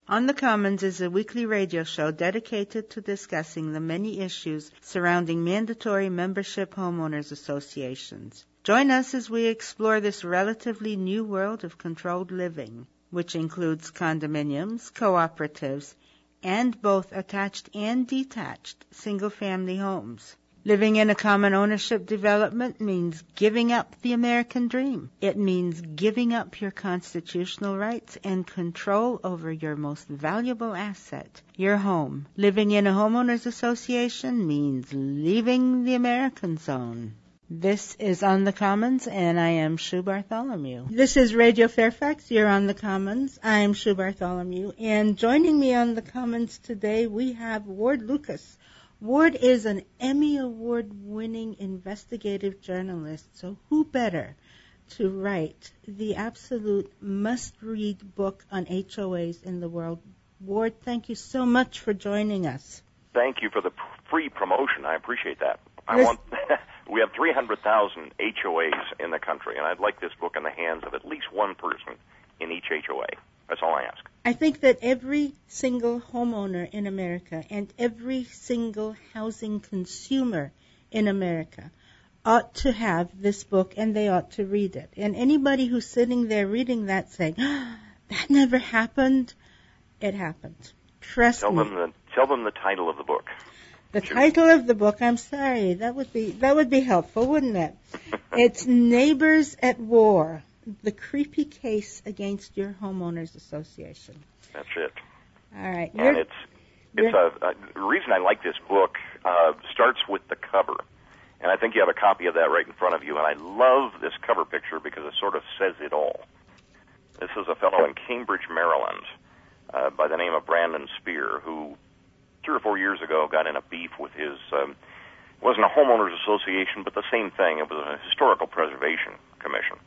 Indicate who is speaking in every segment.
Speaker 1: On the Commons is a weekly radio show dedicated to discussing the many issues surrounding mandatory membership homeowners associations. Join us as we explore this relatively new world of controlled living, which includes condominiums, cooperatives, and both attached and detached single-family homes. Living in a common ownership development means giving up the American dream. It means giving up your constitutional rights and control over your most valuable asset, your home. Living in a homeowners association means leaving the American zone. This is On the Commons, and I am Sue Bartholomew. This is Radio Fairfax. You're on the Commons. I'm Sue Bartholomew. And joining me on the Commons today, we have Ward Lucas. Ward is an Emmy Award-winning investigative journalist, so who better to write the absolute must-read book on HOAs in the world? Ward, thank you so much for joining us.
Speaker 2: Thank you for the free promotion. I appreciate that. We have 300,000 HOAs in the country, and I'd like this book in the hands of at least one person in each HOA. That's all I ask.
Speaker 1: I think that every single homeowner in America and every single housing consumer in America ought to have this book, and they ought to read it. And anybody who's sitting there reading that saying, that never happened, it happened. Trust me.
Speaker 2: Tell them the title of the book.
Speaker 1: The title of the book, I'm sorry, that would be helpful, wouldn't it? It's Neighbors at War. The creepy case against your homeowners association.
Speaker 2: That's it.
Speaker 1: All right.
Speaker 2: And the reason I like this book starts with the cover. And I think you have a copy of that right in front of you. And I love this cover picture because it sort of says it all. This is a fellow in Cambridge, Maryland, by the name of Brandon Spear, who 3 or 4 years ago got in a beef with his, wasn't a homeowners association, but the same thing. It was a historical preservation commission.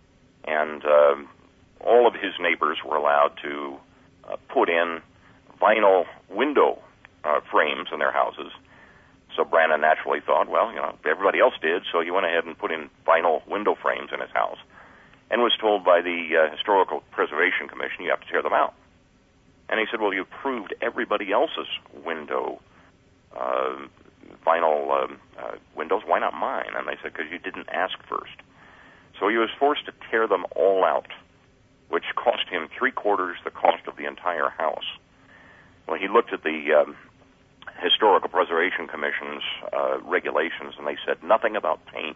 Speaker 2: And all of his neighbors were allowed to put in vinyl window frames in their houses. So Brandon naturally thought, well, everybody else did, so he went ahead and put in vinyl window frames in his house and was told by the Historical Preservation Commission, you have to tear them out. And he said, well, you approved everybody else's window vinyl windows. Why not mine? And they said, because you didn't ask first. So he was forced to tear them all out, which cost him 3/4 the cost of the entire house. Well, he looked at the Historical Preservation Commission's regulations, and they said nothing about paint.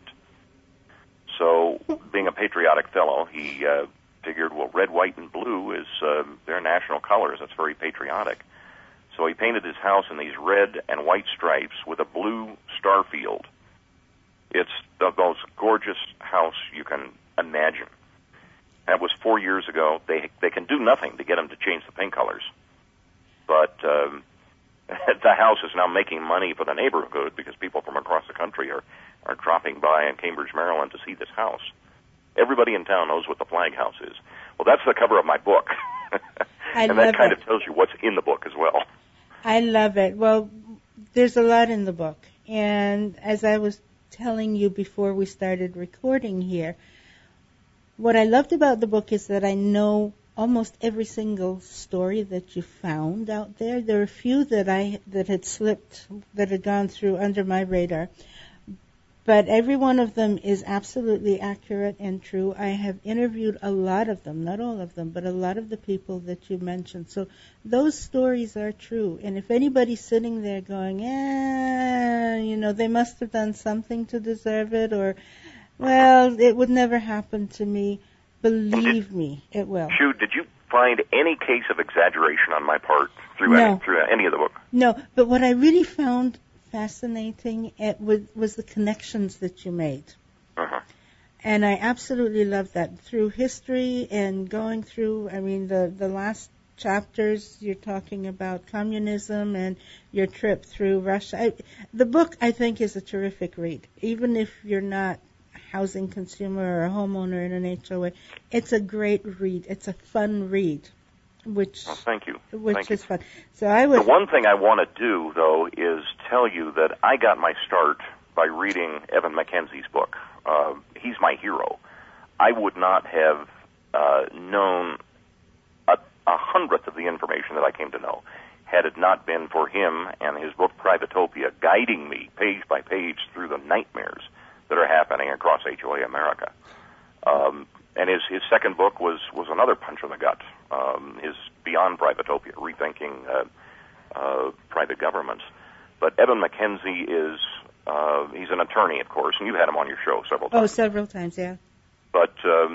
Speaker 2: So, being a patriotic fellow, he figured, well, red, white, and blue is their national colors. That's very patriotic. So he painted his house in these red and white stripes with a blue star field. It's the most gorgeous house you can imagine. That was 4 years ago. They can do nothing to get him to change the paint colors. But the house is now making money for the neighborhood because people from across the country are dropping by in Cambridge, Maryland to see this house. Everybody in town knows what the Flag House is. Well, that's the cover of my book. And that kind of tells you what's in the book as well.
Speaker 1: I love it. Well, there's a lot in the book. And as I was telling you before we started recording here, what I loved about the book is that I know almost every single story that you found out there. There are a few that had slipped, that had gone through under my radar, but every one of them is absolutely accurate and true. I have interviewed a lot of them, not all of them, but a lot of the people that you mentioned. So those stories are true. And if anybody's sitting there going, they must have done something to deserve it, or, well, it would never happen to me, believe me, it will.
Speaker 2: Shu, did you find any case of exaggeration on my part through any of the book?
Speaker 1: No, but what I really found fascinating was the connections that you made.
Speaker 2: Uh-huh.
Speaker 1: And I absolutely love that. Through history and going through, the last chapters, you're talking about communism and your trip through Russia. The book, I think, is a terrific read. Even if you're not a housing consumer or a homeowner in an HOA, it's a great read. It's a fun read.
Speaker 2: Thank you.
Speaker 1: Which is fun. So
Speaker 2: the one thing I want to do, though, is tell you that I got my start by reading Evan Mackenzie's book. He's my hero. I would not have known 100th of the information that I came to know had it not been for him and his book Privatopia guiding me page by page through the nightmares that are happening across HOA America. And his second book was another punch in the gut. His Beyond Privatopia, Rethinking Private Governments. But Eben McKenzie is, he's an attorney, of course, and you've had him on your show several times.
Speaker 1: Oh, several times, yeah.
Speaker 2: But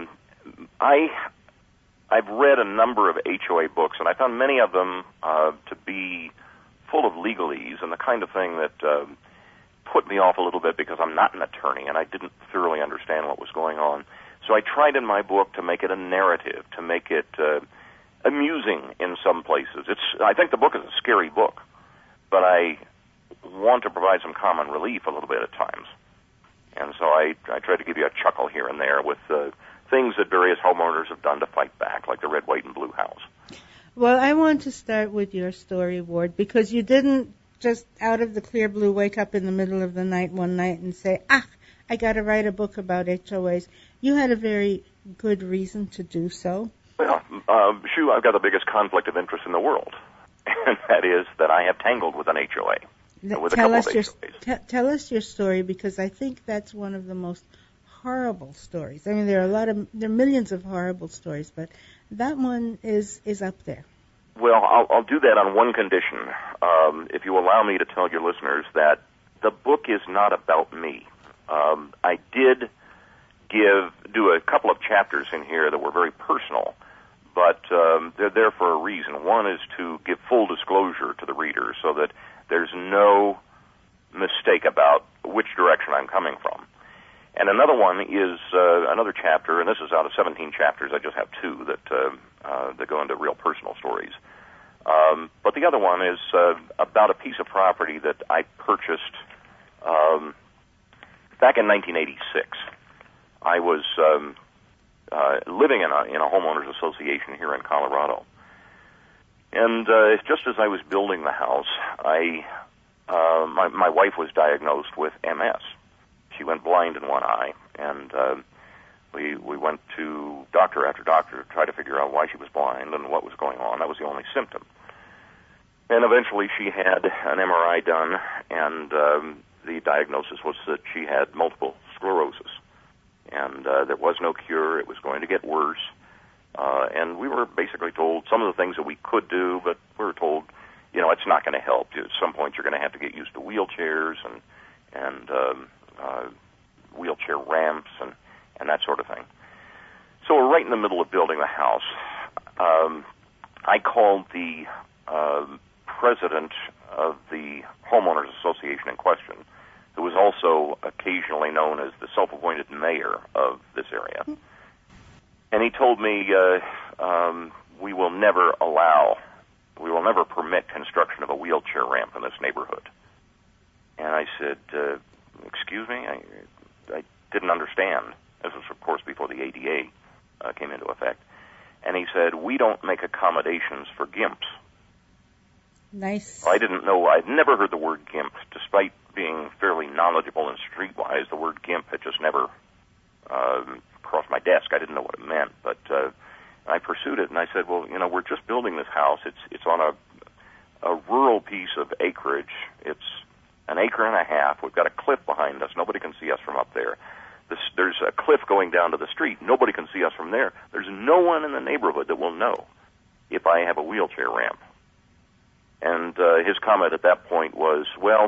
Speaker 2: I've read a number of HOA books, and I found many of them to be full of legalese and the kind of thing that put me off a little bit because I'm not an attorney and I didn't thoroughly understand what was going on. So I tried in my book to make it a narrative, to make it amusing in some places. I think the book is a scary book, but I want to provide some common relief a little bit at times. And so I try to give you a chuckle here and there with things that various homeowners have done to fight back, like the red, white, and blue house.
Speaker 1: Well, I want to start with your story, Ward, because you didn't just out of the clear blue wake up in the middle of the night one night and say, I got to write a book about HOAs. You had a very good reason to do so.
Speaker 2: Well, I've got the biggest conflict of interest in the world, and that is that I have tangled with an HOA.
Speaker 1: Tell us your story, because I think that's one of the most horrible stories. I mean, there are millions of horrible stories, but that one is up there.
Speaker 2: Well, I'll do that on one condition. If you allow me to tell your listeners that the book is not about me. I did do a couple of chapters in here that were very personal, but they're there for a reason. One is to give full disclosure to the reader so that there's no mistake about which direction I'm coming from. And another one is another chapter, and this is out of 17 chapters. I just have two that go into real personal stories. But the other one is about a piece of property that I purchased back in 1986. I was living in a homeowners association here in Colorado. And just as I was building the house, my wife was diagnosed with MS. She went blind in one eye, and we went to doctor after doctor to try to figure out why she was blind and what was going on. That was the only symptom. And eventually she had an MRI done, and the diagnosis was that she had multiple sclerosis. And there was no cure. It was going to get worse. And we were basically told some of the things that we could do, but we were told, it's not going to help. At some point you're going to have to get used to wheelchairs and wheelchair ramps and that sort of thing. So we're right in the middle of building the house. I called the president of the homeowners association in question, who was also occasionally known as the self-appointed mayor of this area. And he told me, we will never permit construction of a wheelchair ramp in this neighborhood. And I said, excuse me? I didn't understand. This was, of course, before the ADA came into effect. And he said, we don't make accommodations for GIMPs.
Speaker 1: Nice.
Speaker 2: I didn't know. I'd never heard the word GIMP. Despite being fairly knowledgeable in streetwise, the word GIMP had just never crossed my desk. I didn't know what it meant. But I pursued it, and I said, well, we're just building this house. It's on a rural piece of acreage. It's an acre and a half. We've got a cliff behind us. Nobody can see us from up there. There's a cliff going down to the street. Nobody can see us from there. There's no one in the neighborhood that will know if I have a wheelchair ramp. And his comment at that point was, well,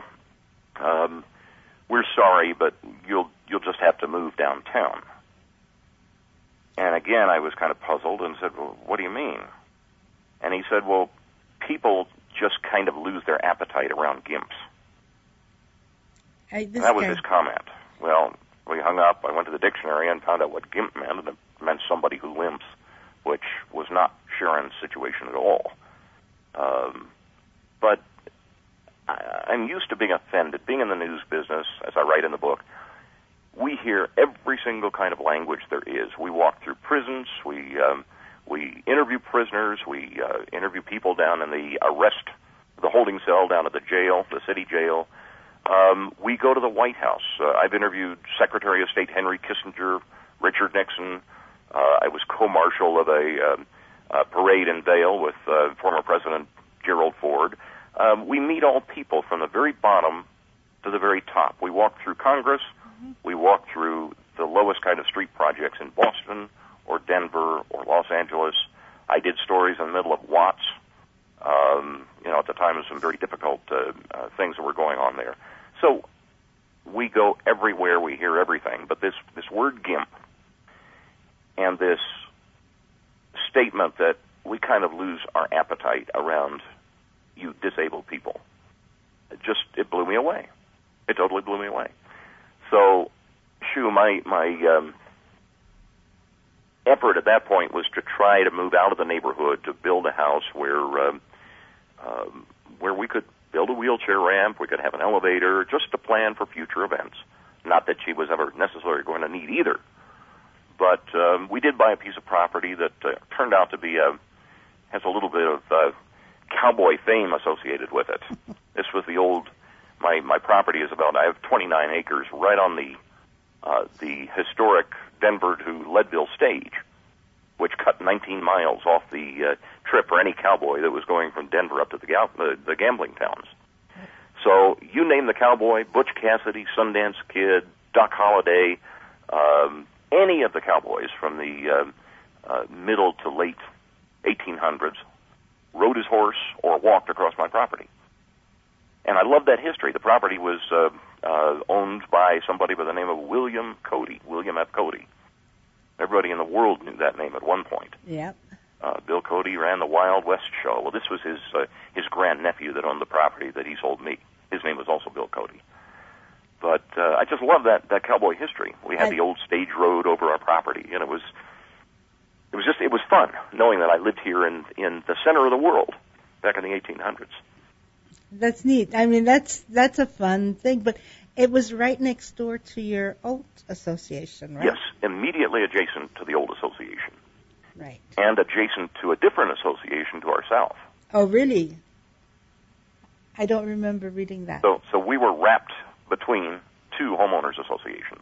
Speaker 2: we're sorry, but you'll just have to move downtown. And again, I was kind of puzzled and said, well, what do you mean? And he said, well, people just kind of lose their appetite around GIMPs. That was his comment. Well, we hung up. I went to the dictionary and found out what GIMP meant, and it meant somebody who limps, which was not Sharon's situation at all. But I'm used to being offended. Being in the news business, as I write in the book, we hear every single kind of language there is. We walk through prisons. We interview prisoners. We interview people down in the holding cell down at the jail, the city jail. We go to the White House. I've interviewed Secretary of State Henry Kissinger, Richard Nixon. I was co-marshal of parade in Vail with former President Gerald Ford. We meet all people from the very bottom to the very top. We walk through Congress. Mm-hmm. We walk through the lowest kind of street projects in Boston or Denver or Los Angeles. I did stories in the middle of Watts. At the time of some very difficult things that were going on there. So we go everywhere. We hear everything. But this word GIMP and this statement that we kind of lose our appetite around you disabled people, it blew me away. It totally blew me away. So, my effort at that point was to try to move out of the neighborhood to build a house where we could build a wheelchair ramp, we could have an elevator, just to plan for future events. Not that she was ever necessarily going to need either. But we did buy a piece of property that turned out to be has a little bit of cowboy fame associated with it. This was the old. My property is I have 29 acres right on the historic Denver to Leadville stage, which cut 19 miles off the trip for any cowboy that was going from Denver up to the gambling towns. So you name the cowboy, Butch Cassidy, Sundance Kid, Doc Holliday, any of the cowboys from the middle to late 1800s rode his horse or walked across my property. And I love that history. The property was owned by somebody by the name of William F. Cody. Everybody in the world knew that name at one point.
Speaker 1: Yep.
Speaker 2: Bill Cody ran the Wild West show. Well, this was his grandnephew that owned the property that he sold me. His name was also Bill Cody. But I just love that cowboy history. We had the old stage road over our property, and it was fun knowing that I lived here in the center of the world back in the 1800s.
Speaker 1: That's neat. I mean, that's a fun thing, but it was right next door to your old association, right?
Speaker 2: Yes, immediately adjacent to the old association.
Speaker 1: Right.
Speaker 2: And adjacent to a different association to our south.
Speaker 1: Oh, really? I don't remember reading that.
Speaker 2: So we were wrapped between two homeowners associations.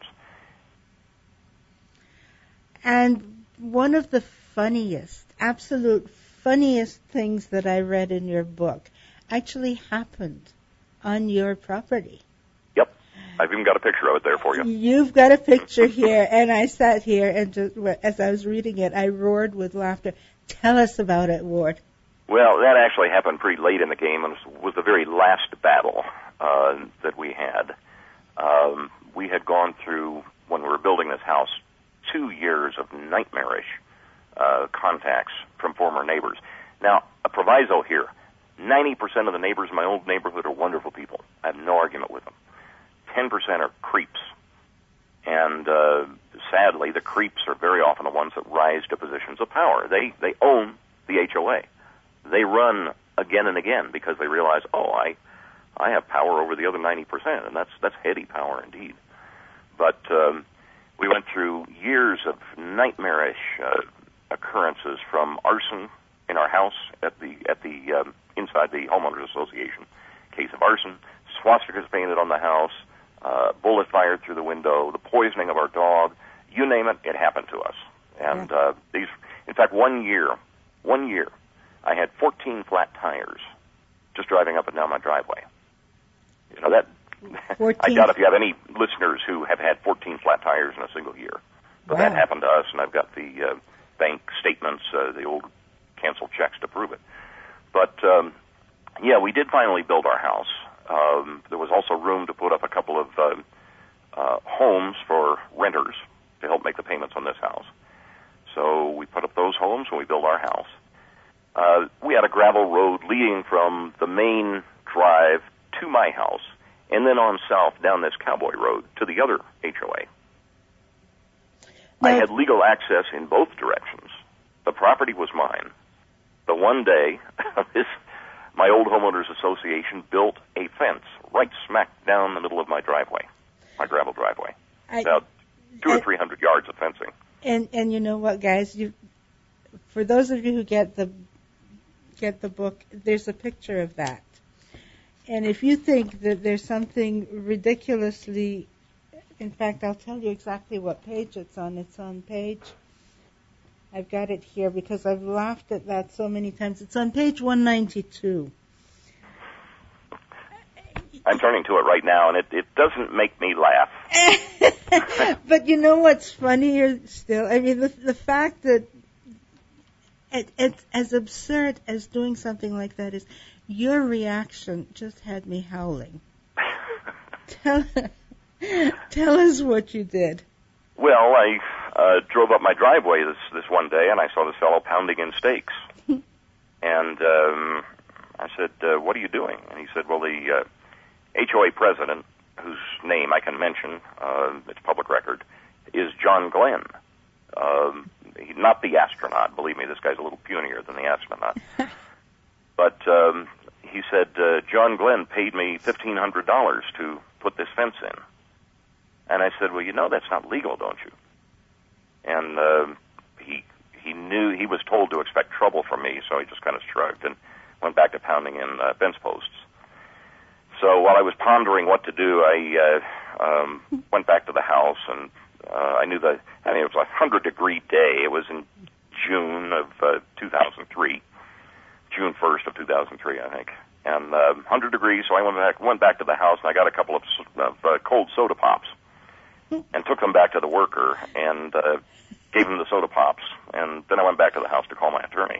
Speaker 1: And one of the absolute funniest things that I read in your book actually happened on your property.
Speaker 2: Yep. I've even got a picture of it there for you.
Speaker 1: You've got a picture here, and I sat here, and just, as I was reading it, I roared with laughter. Tell us about it, Ward.
Speaker 2: Well, that actually happened pretty late in the game, and was the very last battle that we had. We had gone through, when we were building this house, 2 years of nightmarish contacts from former neighbors. Now, a proviso here. 90% of the neighbors in my old neighborhood are wonderful people. I have no argument with them. 10% are creeps. And sadly, the creeps are very often the ones that rise to positions of power. They own the HOA. They run again and again because they realize, I have power over the other 90%, and that's heady power indeed. But we went through years of nightmarish occurrences, from arson in our house at the inside the homeowners association, case of arson, swastikas painted on the house, bullet fired through the window, the poisoning of our dog, you name it, it happened to us. And in fact, one year, I had 14 flat tires just driving up and down my driveway. You know that. 14. I doubt if you have any listeners who have had 14 flat tires in a single year, but that happened to us, and I've got the bank statements, the old canceled checks to prove it. But we did finally build our house. There was also room to put up a couple of homes for renters to help make the payments on this house. So we put up those homes when we built our house. We had a gravel road leading from the main drive to my house, and then on south down this cowboy road to the other HOA. I had legal access in both directions. The property was mine. But one day, my old homeowners association built a fence right smack down the middle of my driveway, my gravel driveway. About 200 or 300 yards of fencing.
Speaker 1: And you know what, guys? For those of you who get the book, there's a picture of that. And if you think that there's something ridiculously, in fact, I'll tell you exactly what page it's on. It's on page I've got it here because I've laughed at that so many times. It's on page 192.
Speaker 2: I'm turning to it right now, and it doesn't make me laugh.
Speaker 1: But you know what's funnier still? I mean, the fact that it's as absurd as doing something like that is, your reaction just had me howling. Tell us what you did.
Speaker 2: Well, I drove up my driveway this one day, and I saw this fellow pounding in steaks. And I said, what are you doing? And he said, well, the HOA president, whose name I can mention, it's public record, is John Glenn. He's not the astronaut. Believe me, this guy's a little punier than the astronaut. But he said, John Glenn paid me $1,500 to put this fence in. And I said, well, you know that's not legal, don't you? And he knew, he was told to expect trouble from me, so he just kind of shrugged and went back to pounding in fence posts. So while I was pondering what to do, I went back to the house, and I knew it was a 100-degree day. It was in June of 2003, June 1st of 2003, I think. And 100 degrees, so I went back to the house, and I got a couple of cold soda pops and took them back to the worker and gave him the soda pops. And then I went back to the house to call my attorney.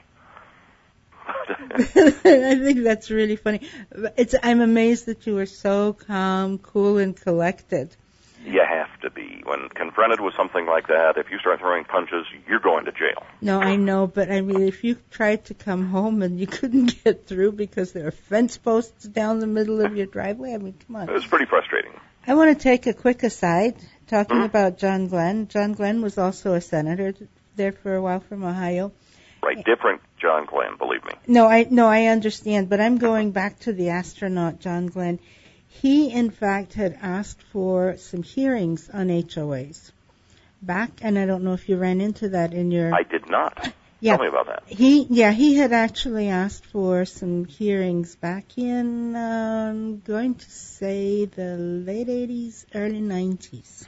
Speaker 1: I think that's really funny. I'm amazed that you were so calm, cool, and collected.
Speaker 2: You have to be. When confronted with something like that, if you start throwing punches, you're going to jail.
Speaker 1: No, I know, but I mean, if you tried to come home and you couldn't get through because there are fence posts down the middle of your driveway, I mean, come on.
Speaker 2: It was pretty frustrating.
Speaker 1: I want to take a quick aside, talking about John Glenn. John Glenn was also a senator there for a while from Ohio.
Speaker 2: Right, different John Glenn, believe me.
Speaker 1: No, I understand, but I'm going back to the astronaut John Glenn. He, in fact, had asked for some hearings on HOAs back, and I don't know if you ran into that in your...
Speaker 2: I did not.
Speaker 1: Yeah.
Speaker 2: Tell me about that.
Speaker 1: He had actually asked for some hearings back in, I'm going to say, the late 80s, early 90s.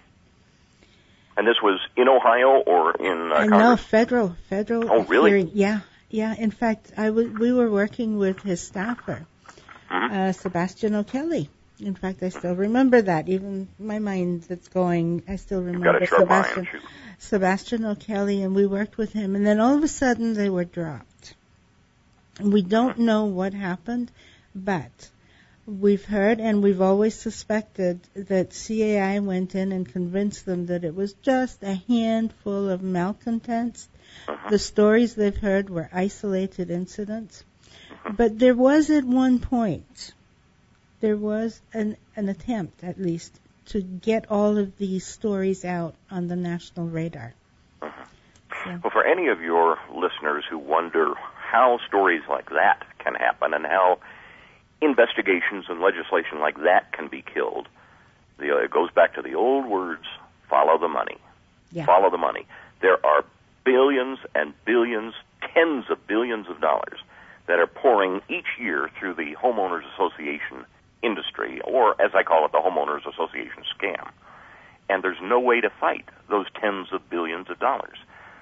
Speaker 2: And this was in Ohio or in Congress?
Speaker 1: No, federal.
Speaker 2: Oh, really?
Speaker 1: Hearing. Yeah. In fact, we were working with his staffer, Sebastian O'Kelly. In fact, I still remember that. Even my mind that's going, I still remember Sebastian O'Kelly, and we worked with him. And then all of a sudden, they were dropped. And we don't know what happened, but we've heard and we've always suspected that CAI went in and convinced them that it was just a handful of malcontents. The stories they've heard were isolated incidents. But there was at one point, there was an attempt, at least, to get all of these stories out on the national radar. So.
Speaker 2: Well, for any of your listeners who wonder how stories like that can happen and how investigations and legislation like that can be killed, it goes back to the old words, follow the money. Yeah. Follow the money. There are billions and billions, tens of billions of dollars that are pouring each year through the Homeowners Association industry, or as I call it, the Homeowners Association scam. And there's no way to fight those tens of billions of dollars.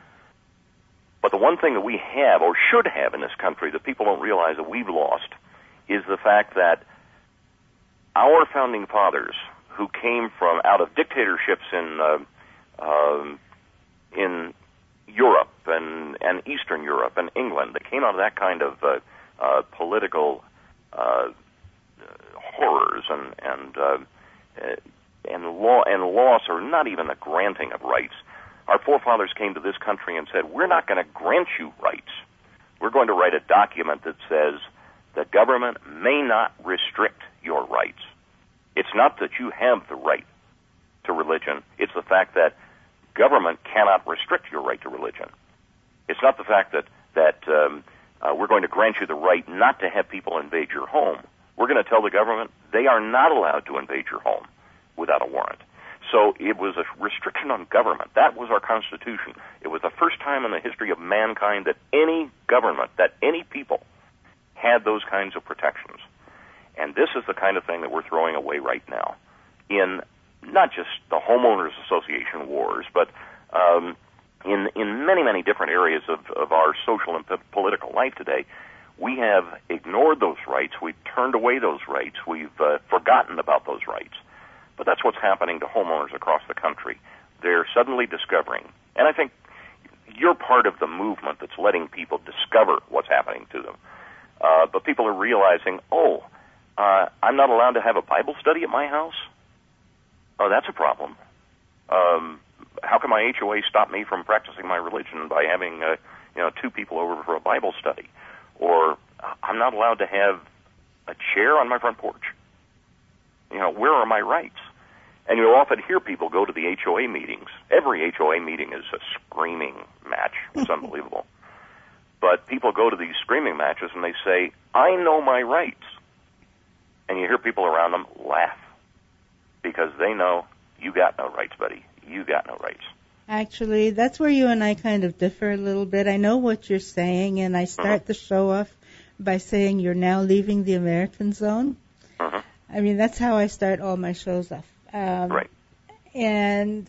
Speaker 2: But the one thing that we have, or should have in this country, that people don't realize that we've lost, is the fact that our founding fathers, who came from out of dictatorships in Europe and Eastern Europe and England, that came out of that kind of political horrors and loss, or not even a granting of rights. Our forefathers came to this country and said, we're not going to grant you rights. We're going to write a document that says the government may not restrict your rights. It's not that you have the right to religion. It's the fact that government cannot restrict your right to religion. It's not the fact that we're going to grant you the right not to have people invade your home. We're going to tell the government they are not allowed to invade your home without a warrant. So it was a restriction on government. That was our Constitution. It was the first time in the history of mankind that any government, that any people had those kinds of protections. And this is the kind of thing that we're throwing away right now in not just the Homeowners Association wars, but in many, many different areas of our social and political life today, we have ignored those rights. We've turned away those rights. We've forgotten about those rights. But that's what's happening to homeowners across the country. They're suddenly discovering, and I think you're part of the movement that's letting people discover what's happening to them. But people are realizing, I'm not allowed to have a Bible study at my house? Oh, that's a problem. How can my HOA stop me from practicing my religion by having, two people over for a Bible study? Or I'm not allowed to have a chair on my front porch. Where are my rights? And you'll often hear people go to the HOA meetings. Every HOA meeting is a screaming match. It's unbelievable. But people go to these screaming matches and they say, I know my rights. And you hear people around them laugh because they know you got no rights, buddy. You got no rights.
Speaker 1: Actually, that's where you and I kind of differ a little bit. I know what you're saying, and I start the show off by saying you're now leaving the American zone. I mean, that's how I start all my shows off.
Speaker 2: Right.
Speaker 1: And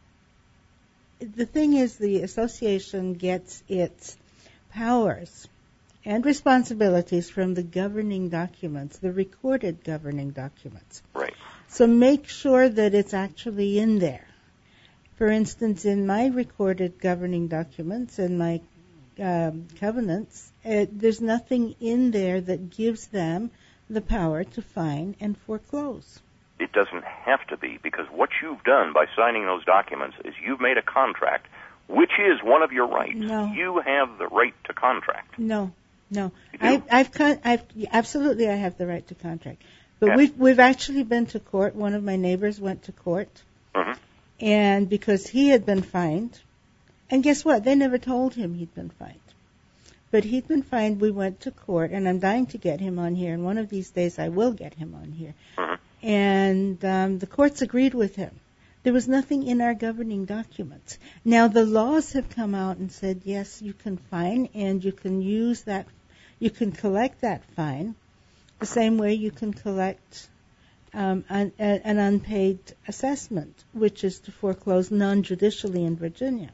Speaker 1: the thing is, the association gets its powers and responsibilities from the governing documents, the recorded governing documents.
Speaker 2: Right.
Speaker 1: So make sure that it's actually in there. For instance, in my recorded governing documents and my covenants, there's nothing in there that gives them the power to fine and foreclose.
Speaker 2: It doesn't have to be, because what you've done by signing those documents is you've made a contract, which is one of your rights.
Speaker 1: No.
Speaker 2: You have the right to contract.
Speaker 1: No.
Speaker 2: You do?
Speaker 1: Absolutely, I have the right to contract. But
Speaker 2: Yeah.
Speaker 1: we've actually been to court. One of my neighbors went to court, and because he had been fined, and guess what? They never told him he'd been fined. But he'd been fined. We went to court, and I'm dying to get him on here. And one of these days, I will get him on here. And the courts agreed with him. There was nothing in our governing documents. Now, the laws have come out and said, yes, you can fine, and you can use that, you can collect that fine the same way you can collect an unpaid assessment, which is to foreclose non-judicially in Virginia.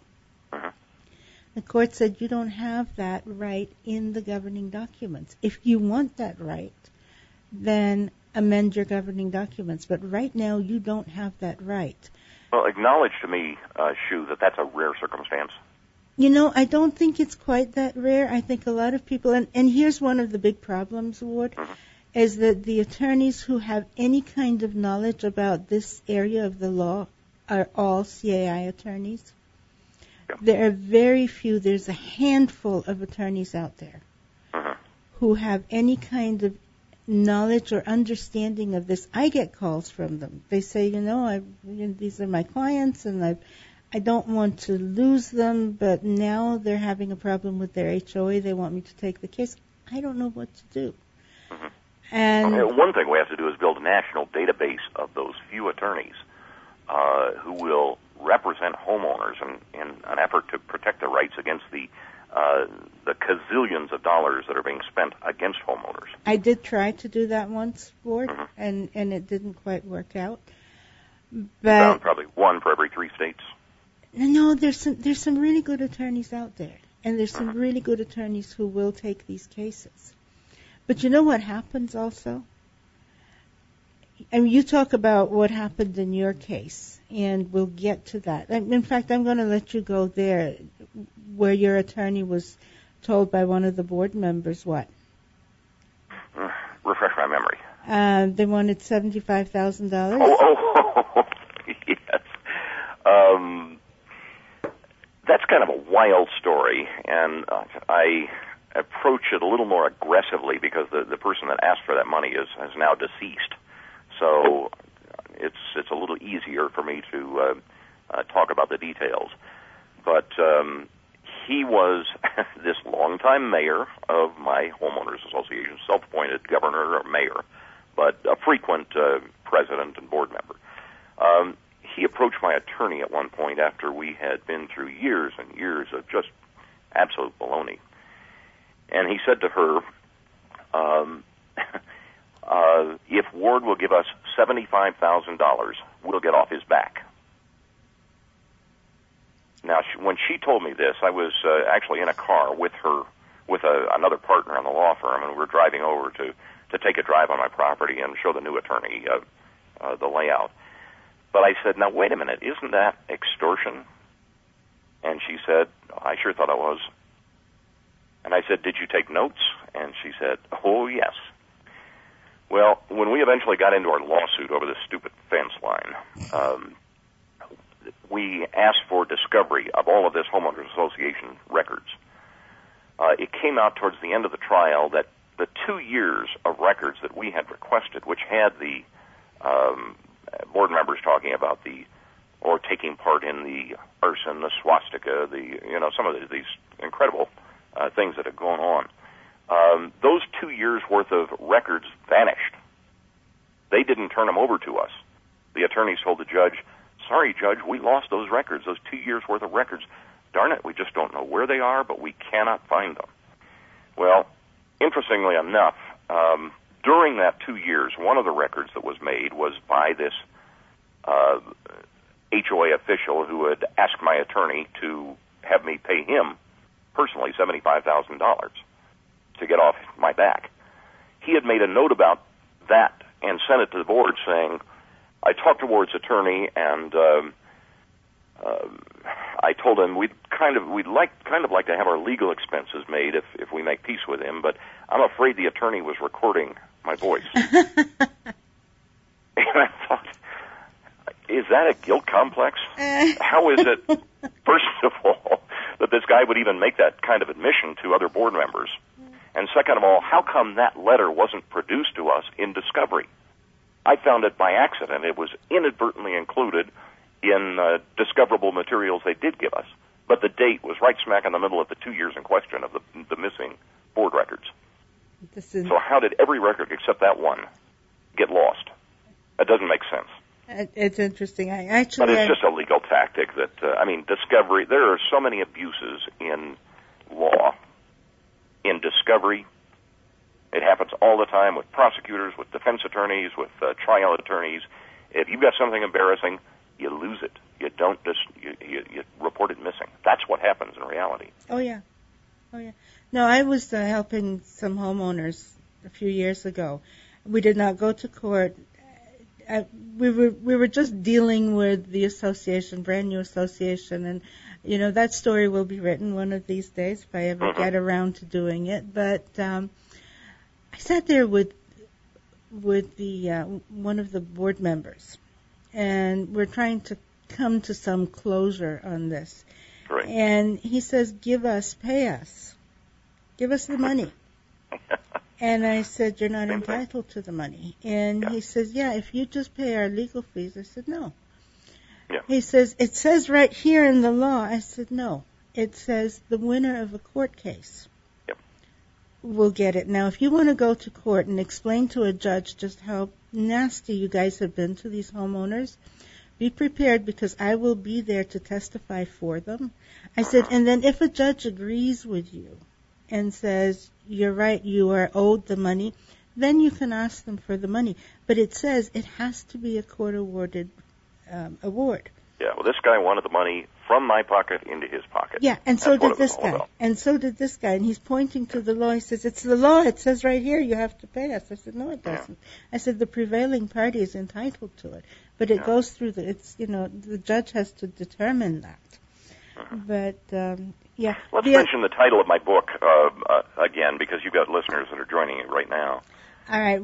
Speaker 1: The court said you don't have that right in the governing documents. If you want that right, then amend your governing documents. But right now, you don't have that right.
Speaker 2: Well, acknowledge to me, Shu, that that's a rare circumstance.
Speaker 1: I don't think it's quite that rare. I think a lot of people, and here's one of the big problems, Ward, is that the attorneys who have any kind of knowledge about this area of the law are all CAI attorneys. There are very few, there's a handful of attorneys out there who have any kind of knowledge or understanding of this. I get calls from them. They say, these are my clients, and I don't want to lose them, but now they're having a problem with their HOA. They want me to take the case. I don't know what to do. And
Speaker 2: one thing we have to do is build a national database of those few attorneys who will represent homeowners in an effort to protect their rights against the gazillions of dollars that are being spent against homeowners.
Speaker 1: I did try to do that once, Ward, and it didn't quite work out. But
Speaker 2: found probably one for every 3 states.
Speaker 1: No, there's some really good attorneys out there, and there's some really good attorneys who will take these cases. But you know what happens also? I mean, you talk about what happened in your case, and we'll get to that. In fact, I'm going to let you go there, where your attorney was told by one of the board members what?
Speaker 2: Refresh my memory.
Speaker 1: They wanted $75,000.
Speaker 2: Oh, yes. That's kind of a wild story, and I approach it a little more aggressively because the person that asked for that money is now deceased. So it's a little easier for me to talk about the details. But he was this longtime mayor of my homeowners association, self-appointed governor or mayor, but a frequent president and board member. He approached my attorney at one point after we had been through years and years of just absolute baloney. And he said to her, if Ward will give us $75,000, we'll get off his back. Now, when she told me this, I was actually in a car with her, with another partner in the law firm, and we were driving over to take a drive on my property and show the new attorney the layout. But I said, now, wait a minute, isn't that extortion? And she said, I sure thought it was. And I said, did you take notes? And she said, oh, yes. Well, when we eventually got into our lawsuit over this stupid fence line, we asked for discovery of all of this homeowners association records. It came out towards the end of the trial that the 2 years of records that we had requested, which had the board members talking about or taking part in the arson, the swastika, some of these incredible things that had gone on. Those 2 years worth of records vanished. They didn't turn them over to us. The attorneys told the judge, sorry, Judge, we lost those records, those 2 years worth of records. Darn it, we just don't know where they are, but we cannot find them. Well, interestingly enough, during that 2 years, one of the records that was made was by this HOA official who had asked my attorney to have me pay him personally $75,000 to get off my back. He had made a note about that and sent it to the board saying, I talked to Ward's attorney and I told him we'd like to have our legal expenses made if we make peace with him, but I'm afraid the attorney was recording my voice. And I thought, is that a guilt complex? How is it, first of all, that this guy would even make that kind of admission to other board members? And second of all, how come that letter wasn't produced to us in discovery? I found it by accident. It was inadvertently included in discoverable materials they did give us. But the date was right smack in the middle of the 2 years in question of the missing board records. So how did every record except that one get lost? That doesn't make sense.
Speaker 1: It's interesting.
Speaker 2: But it's just a legal tactic that, discovery, there are so many abuses in law, in discovery. It happens all the time with prosecutors, with defense attorneys, with trial attorneys. If you've got something embarrassing, you lose it. You don't you report it missing. That's what happens in reality.
Speaker 1: Oh yeah. No, I was helping some homeowners a few years ago. We did not go to court. We were just dealing with the association, brand new association, and that story will be written one of these days if I ever get around to doing it. But I sat there with the one of the board members, and we're trying to come to some closure on this.
Speaker 2: Right.
Speaker 1: And he says, pay us. Give us the money. And I said, you're not entitled to the money. And he says, yeah, if you just pay our legal fees. I said, no.
Speaker 2: Yeah.
Speaker 1: He says, it says right here in the law. I said, no. It says the winner of a court case will get it. Now, if you want to go to court and explain to a judge just how nasty you guys have been to these homeowners, be prepared because I will be there to testify for them. I said, and then if a judge agrees with you and says, you're right, you are owed the money, then you can ask them for the money. But it says it has to be a court-awarded award.
Speaker 2: Yeah, well, this guy wanted the money from my pocket into his pocket.
Speaker 1: Yeah, and so did this guy. And so did this guy. And he's pointing to the law. He says, it's the law. It says right here you have to pay us. I said, no, it doesn't. I said, the prevailing party is entitled to it. But it goes through the judge has to determine that. But, yeah.
Speaker 2: Let's mention the title of my book again, because you've got listeners that are joining it right now.
Speaker 1: All right.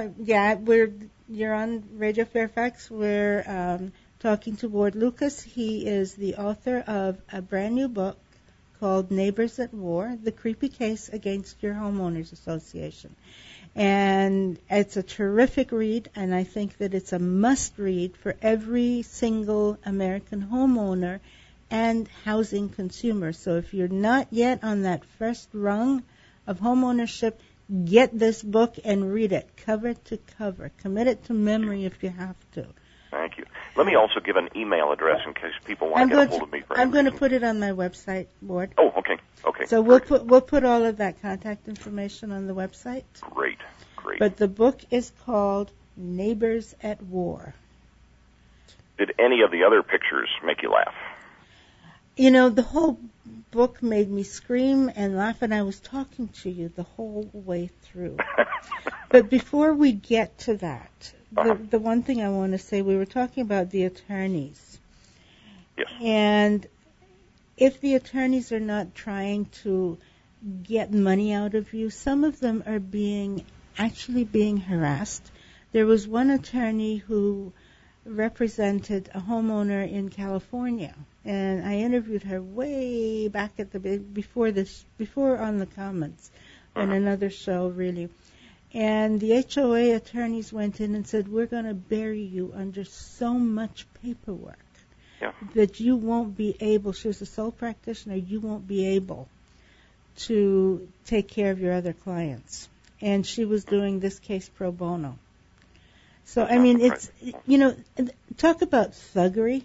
Speaker 1: You're on Radio Fairfax. We're talking to Ward Lucas. He is the author of a brand new book called Neighbors at War, The Creepy Case Against Your Homeowners Association. And it's a terrific read, and I think that it's a must-read for every single American homeowner and housing consumer. So if you're not yet on that first rung of homeownership, get this book and read it cover to cover. Commit it to memory if you have to.
Speaker 2: Thank you. Let me also give an email address in case people want to get a hold of me.
Speaker 1: I'm going to put it on my website, Ward.
Speaker 2: Oh, okay. Okay.
Speaker 1: So we'll put all of that contact information on the website.
Speaker 2: Great.
Speaker 1: But the book is called Neighbors at War.
Speaker 2: Did any of the other pictures make you laugh?
Speaker 1: The whole book made me scream and laugh, and I was talking to you the whole way through. But before we get to that, the one thing I want to say, we were talking about the attorneys.
Speaker 2: Yes.
Speaker 1: And if the attorneys are not trying to get money out of you, some of them are actually being harassed. There was one attorney who represented a homeowner in California, and I interviewed her way back at before on the Commons, on another show really. And the HOA attorneys went in and said, we're going to bury you under so much paperwork that you won't be able, she was a sole practitioner, you won't be able to take care of your other clients. And she was doing this case pro bono. So, I mean, it's, talk about thuggery.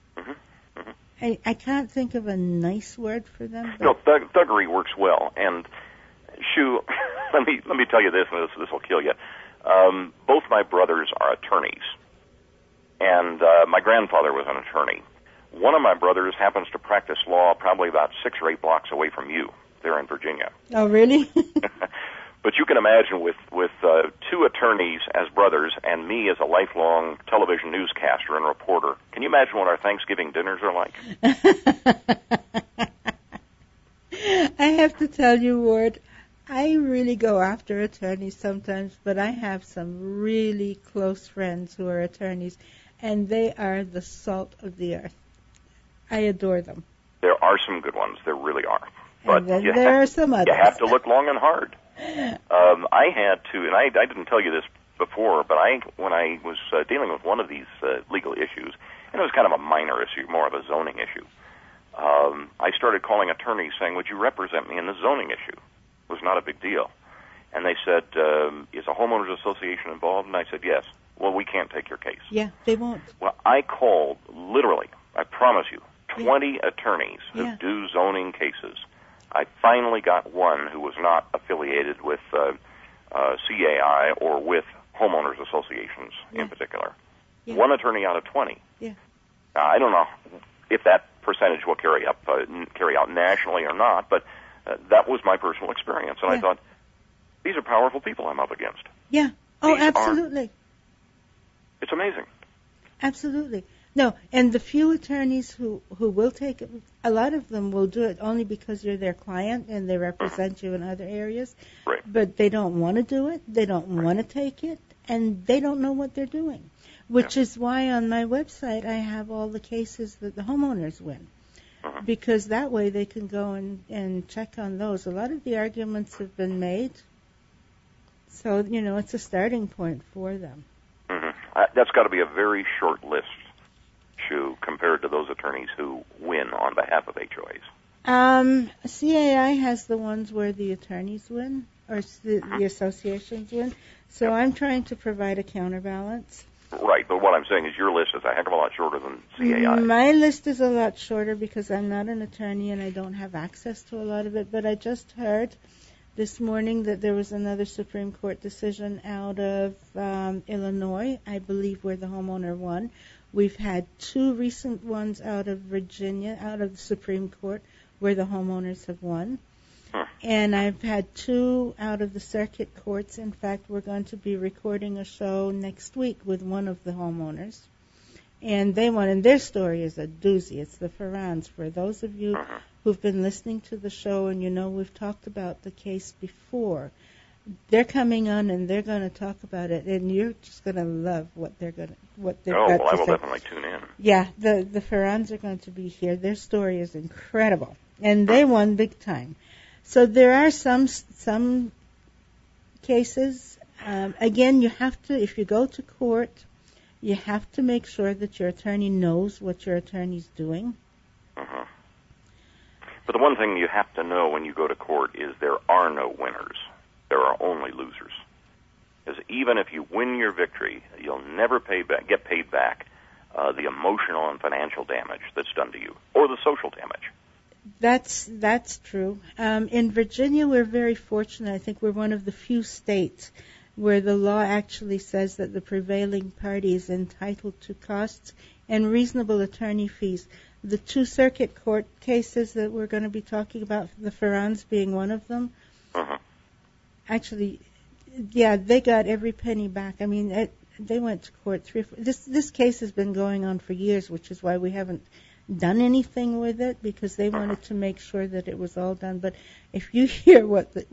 Speaker 1: I can't think of a nice word for them.
Speaker 2: No, thuggery works well. And, Shu, let me tell you this, and this will kill you. Both my brothers are attorneys, and my grandfather was an attorney. One of my brothers happens to practice law probably about 6 or 8 blocks away from you. They're in Virginia.
Speaker 1: Oh, really?
Speaker 2: But you can imagine with 2 attorneys as brothers and me as a lifelong television newscaster and reporter, can you imagine what our Thanksgiving dinners are like?
Speaker 1: I have to tell you, Ward, I really go after attorneys sometimes, but I have some really close friends who are attorneys, and they are the salt of the earth. I adore them.
Speaker 2: There are some good ones. There really are. But
Speaker 1: there are some others.
Speaker 2: You have to look long and hard. I had to, and I didn't tell you this before, but when I was dealing with one of these legal issues, and it was kind of a minor issue, more of a zoning issue, I started calling attorneys saying, would you represent me in the zoning issue? It was not a big deal. And they said, is a homeowners association involved? And I said, yes. Well, we can't take your case.
Speaker 1: Yeah, they won't.
Speaker 2: Well, I called, literally, I promise you, 20 attorneys who do zoning cases. I finally got one who was not affiliated with CAI or with homeowners associations in particular. One attorney out of 20.
Speaker 1: Yeah.
Speaker 2: Now, I don't know if that percentage will carry out nationally or not, but that was my personal experience, and I thought, these are powerful people I'm up against.
Speaker 1: Yeah. Oh, absolutely.
Speaker 2: It's amazing.
Speaker 1: Absolutely. No, and the few attorneys who will take it, a lot of them will do it only because you're their client and they represent you in other areas.
Speaker 2: Right.
Speaker 1: But they don't want to do it, they don't want to take it, and they don't know what they're doing, which is why on my website I have all the cases that the homeowners win, because that way they can go and check on those. A lot of the arguments have been made, so, it's a starting point for them.
Speaker 2: That's got to be a very short list, Shu, compared to those attorneys who win on behalf of HOAs.
Speaker 1: CAI has the ones where the attorneys win, or the associations win, so I'm trying to provide a counterbalance.
Speaker 2: Right, but what I'm saying is your list is a heck of a lot shorter than CAI.
Speaker 1: My list is a lot shorter because I'm not an attorney and I don't have access to a lot of it, but I just heard this morning that there was another Supreme Court decision out of Illinois, I believe, where the homeowner won. We've had 2 recent ones out of Virginia, out of the Supreme Court, where the homeowners have won. And I've had 2 out of the circuit courts. In fact, we're going to be recording a show next week with one of the homeowners. And they won, and their story is a doozy. It's the Ferrans. For those of you who've been listening to the show and we've talked about the case before, they're coming on and they're going to talk about it, and you're just going to love what they've got to say.
Speaker 2: I will definitely tune in.
Speaker 1: Yeah, the Ferrans are going to be here. Their story is incredible, and they won big time. So there are some cases. Again, you have to, if you go to court, you have to make sure that your attorney knows what your attorney's doing.
Speaker 2: But the one thing you have to know when you go to court is there are no winners. There are only losers. Because even if you win your victory, you'll never get paid back the emotional and financial damage that's done to you, or the social damage.
Speaker 1: That's true. In Virginia, we're very fortunate. I think we're one of the few states where the law actually says that the prevailing party is entitled to costs and reasonable attorney fees. the 2 circuit court cases that we're going to be talking about, the Ferrans being one of them, actually, yeah, they got every penny back. I mean, they went to court 3 or 4. This case has been going on for years, which is why we haven't done anything with it, because they wanted to make sure that it was all done. But if you hear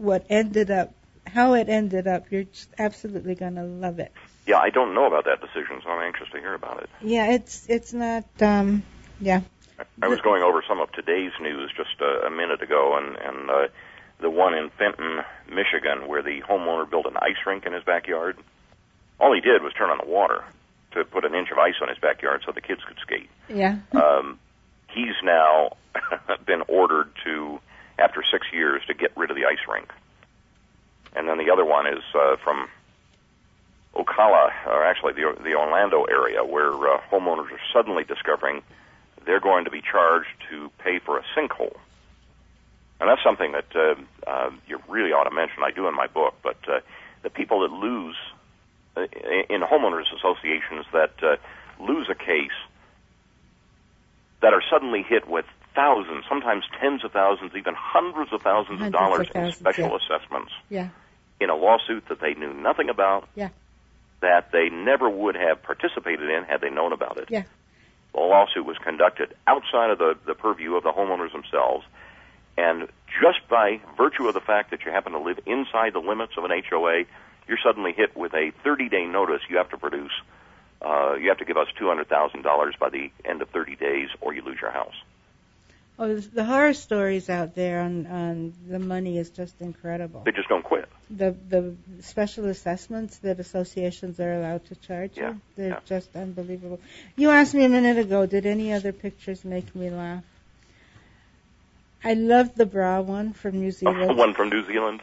Speaker 1: how it ended up, you're just absolutely going to love it.
Speaker 2: Yeah, I don't know about that decision, so I'm anxious to hear about it.
Speaker 1: Yeah, it's not. Yeah.
Speaker 2: I was going over some of today's news just a minute ago, and the one in Fenton, Michigan, where the homeowner built an ice rink in his backyard. All he did was turn on the water to put an inch of ice on his backyard so the kids could skate.
Speaker 1: Yeah.
Speaker 2: He's now been ordered to, after 6 years, to get rid of the ice rink. And then the other one is from Ocala, or actually the Orlando area, where homeowners are suddenly discovering they're going to be charged to pay for a sinkhole. And that's something that you really ought to mention. I do in my book, but the people that lose in homeowners associations that lose a case that are suddenly hit with thousands, sometimes tens of thousands, even hundreds of thousands of dollars in special assessments in a lawsuit that they knew nothing about, that they never would have participated in had they known about it. The lawsuit was conducted outside of the purview of the homeowners themselves, and just by virtue of the fact that you happen to live inside the limits of an HOA, you're suddenly hit with a 30-day notice you have to produce. You have to give us $200,000 by the end of 30 days, or you lose your house.
Speaker 1: Oh, the horror stories out there on the money is just incredible.
Speaker 2: They just don't quit.
Speaker 1: The special assessments that associations are allowed to charge you, they're just unbelievable. You asked me a minute ago, did any other pictures make me laugh? I love the bra one from New Zealand.
Speaker 2: One from New Zealand.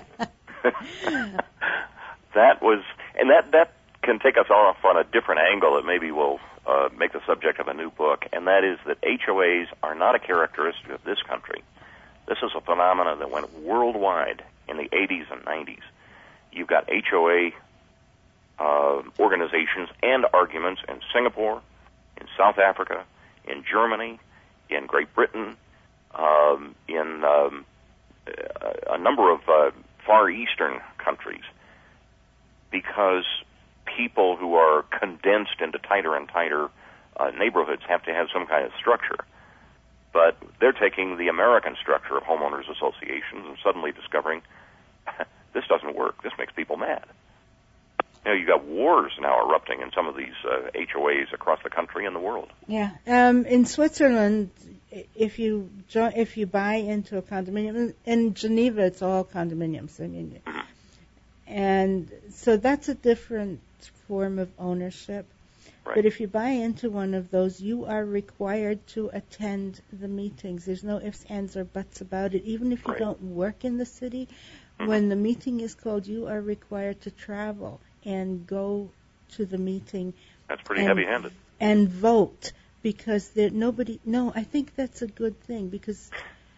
Speaker 2: That was, and that can take us off on a different angle that maybe will make the subject of a new book, and that is that HOAs are not a characteristic of this country. This is a phenomenon that went worldwide in the 80s and 90s. You've got HOA organizations and arguments in Singapore, in South Africa, in Germany, in Great Britain, in a number of Far Eastern countries, because people who are condensed into tighter and tighter neighborhoods have to have some kind of structure. But they're taking the American structure of homeowners associations and suddenly discovering this doesn't work. This makes people mad. You know, you got wars now erupting in some of these HOAs across the country and the world.
Speaker 1: Yeah. In Switzerland, if you buy into a condominium, in Geneva it's all condominiums. I mean, and so that's a different form of ownership.
Speaker 2: Right.
Speaker 1: But if you buy into one of those, you are required to attend the meetings. There's no ifs, ands, or buts about it. Even if you don't work in the city, when the meeting is called, you are required to travel and go to the meeting.
Speaker 2: That's pretty heavy-handed.
Speaker 1: And vote, because I think that's a good thing, because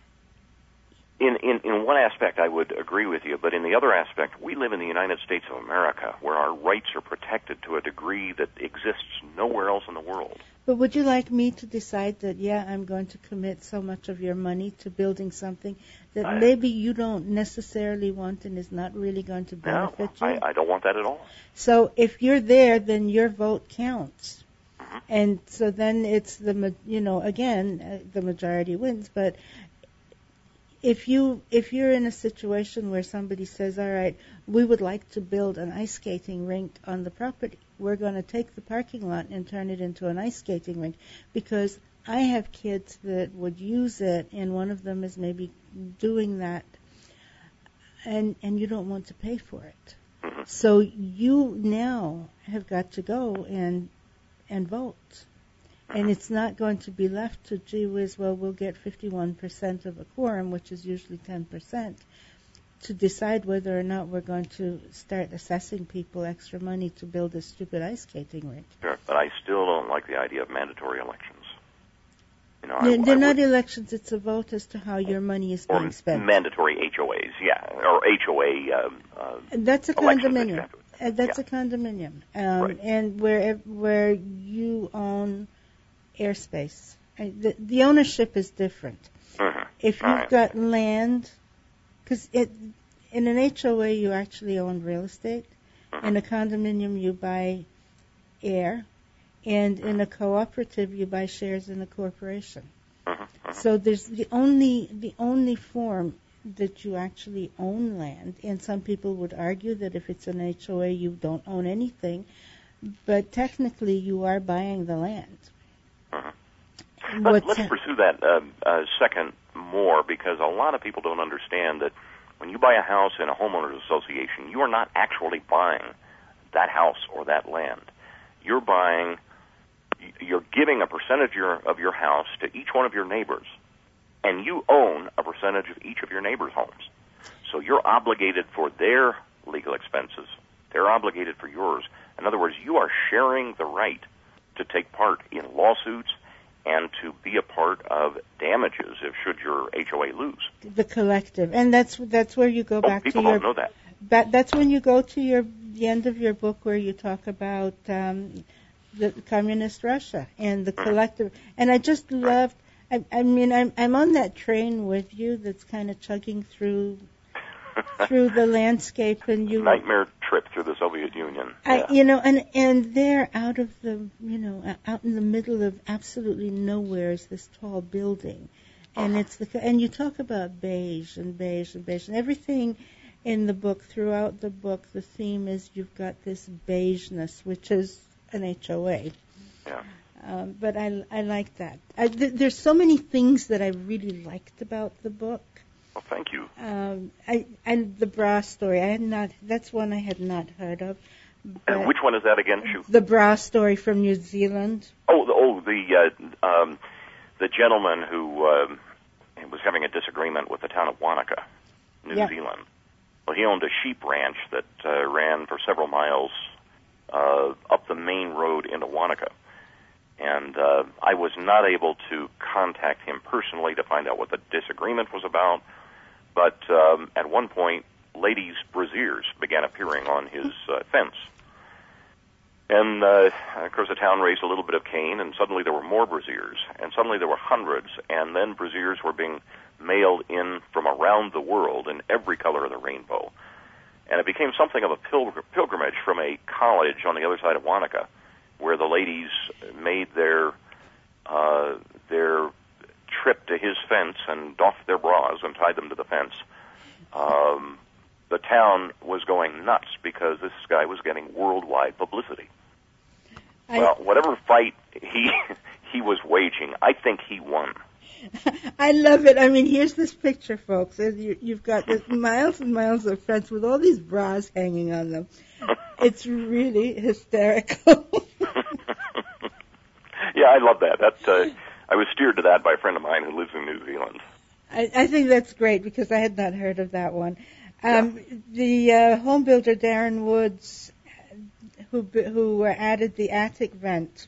Speaker 2: In one aspect, I would agree with you, but in the other aspect, we live in the United States of America, where our rights are protected to a degree that exists nowhere else in the world.
Speaker 1: But would you like me to decide that, I'm going to commit so much of your money to building something that maybe you don't necessarily want and is not really going to benefit you?
Speaker 2: I don't want that at all.
Speaker 1: So if you're there, then your vote counts. And so then it's the majority wins, but if you're in a situation where somebody says, all right, we would like to build an ice skating rink on the property, we're going to take the parking lot and turn it into an ice skating rink, because I have kids that would use it, and one of them is maybe doing that, and you don't want to pay for it. So you now have got to go and vote. And it's not going to be left to, gee whiz, well, we'll get 51% of a quorum, which is usually 10%, to decide whether or not we're going to start assessing people extra money to build a stupid ice skating rink.
Speaker 2: Sure, but I still don't like the idea of mandatory elections.
Speaker 1: They're not elections, it's a vote as to how your money is being spent.
Speaker 2: Mandatory HOAs, or HOA
Speaker 1: that's a condominium. That's a condominium. And where you own airspace The ownership is different.
Speaker 2: Mm-hmm.
Speaker 1: If you've got land, because in an HOA you actually own real estate.
Speaker 2: Mm-hmm.
Speaker 1: In a condominium you buy air, and in a cooperative you buy shares in a corporation.
Speaker 2: Mm-hmm. Mm-hmm.
Speaker 1: So there's the only form that you actually own land, and some people would argue that if it's an HOA you don't own anything, but technically you are buying the land.
Speaker 2: Mm-hmm. Let's pursue that second more, because a lot of people don't understand that when you buy a house in a homeowners association, you are not actually buying that house or that land. You're giving a percentage of your house to each one of your neighbors, and you own a percentage of each of your neighbors' homes. So you're obligated for their legal expenses. They're obligated for yours. In other words, you are sharing the right to take part in lawsuits and to be a part of damages should your HOA lose.
Speaker 1: The collective, and that's where you go back to your.
Speaker 2: People don't know that.
Speaker 1: That's when you go to the end of your book where you talk about the communist Russia and the collective. And I just loved. I mean, I'm on that train with you that's kind of chugging through the landscape, and you
Speaker 2: nightmare trip through the Soviet Union.
Speaker 1: And they're out of out in the middle of absolutely nowhere is this tall building, and and you talk about beige and everything in the book. Throughout the book, the theme is you've got this beigeness, which is an HOA.
Speaker 2: Yeah.
Speaker 1: But I like that. There's so many things that I really liked about the book.
Speaker 2: Well, thank you.
Speaker 1: And the bra story, that's one I had not heard of.
Speaker 2: Which one is that again? Shoot.
Speaker 1: The bra story from New Zealand.
Speaker 2: The gentleman who was having a disagreement with the town of Wanaka, New Zealand. Well, he owned a sheep ranch that ran for several miles up the main road into Wanaka. And I was not able to contact him personally to find out what the disagreement was about. But at one point, ladies' brassieres began appearing on his fence. And, of course, the town raised a little bit of cane, and suddenly there were more brassieres. And suddenly there were hundreds, and then brassieres were being mailed in from around the world in every color of the rainbow. And it became something of a pilgrimage from a college on the other side of Wanaka, where the ladies made their trip to his fence and doffed their bras and tied them to the fence. The town was going nuts because this guy was getting worldwide publicity. Well, whatever fight he was waging, I think he won.
Speaker 1: I love it. I mean, here's this picture, folks. You've got this miles and miles of fence with all these bras hanging on them. It's really hysterical.
Speaker 2: Yeah, I love that. I was steered to that by a friend of mine who lives in New Zealand.
Speaker 1: I think that's great because I had not heard of that one. The home builder Darren Woods, who added the attic vent.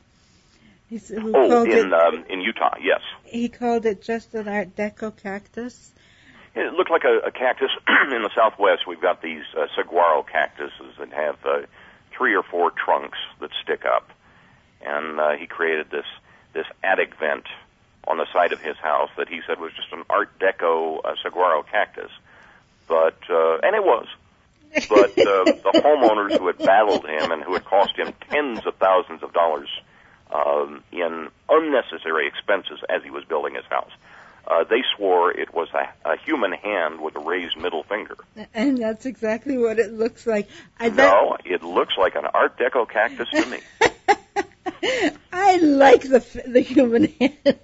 Speaker 2: In Utah, yes.
Speaker 1: He called it just an Art Deco cactus.
Speaker 2: It looked like a cactus. In the Southwest, we've got these saguaro cactuses that have 3 or 4 trunks that stick up. And he created this attic vent on the side of his house that he said was just an Art Deco saguaro cactus. But and it was. But the homeowners who had battled him and who had cost him tens of thousands of dollars in unnecessary expenses as he was building his house, they swore it was a human hand with a raised middle finger.
Speaker 1: And that's exactly what it looks like.
Speaker 2: No, it looks like an Art Deco cactus to me.
Speaker 1: I like the human hand.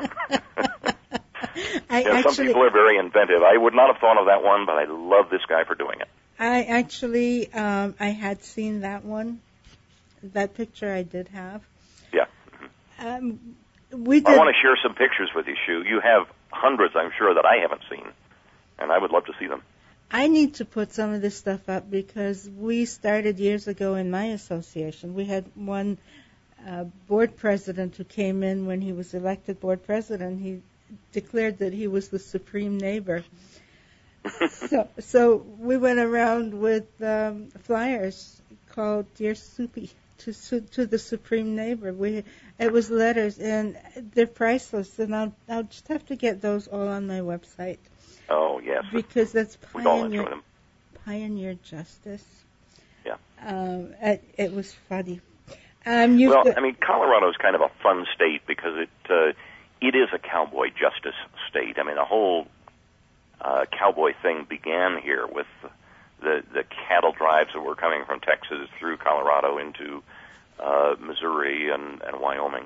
Speaker 2: Some people are very inventive. I would not have thought of that one, but I love this guy for doing it.
Speaker 1: I actually, I had seen that one. That picture I did have.
Speaker 2: Yeah.
Speaker 1: I
Speaker 2: want to share some pictures with you, Shu. You have hundreds, I'm sure, that I haven't seen, and I would love to see them.
Speaker 1: I need to put some of this stuff up because we started years ago in my association. We had one board president who came in when he was elected board president. He declared that he was the supreme neighbor. So we went around with flyers called Dear Soupy. to the Supreme Neighbor. It was letters, and they're priceless, and I'll just have to get those all on my website.
Speaker 2: Oh, yes.
Speaker 1: Because that's
Speaker 2: We'd all enjoy them.
Speaker 1: Pioneer Justice.
Speaker 2: Yeah.
Speaker 1: It was funny.
Speaker 2: Colorado's kind of a fun state because it is a cowboy justice state. I mean, the whole cowboy thing began here with the cattle drives that were coming from Texas through Colorado into Missouri and Wyoming.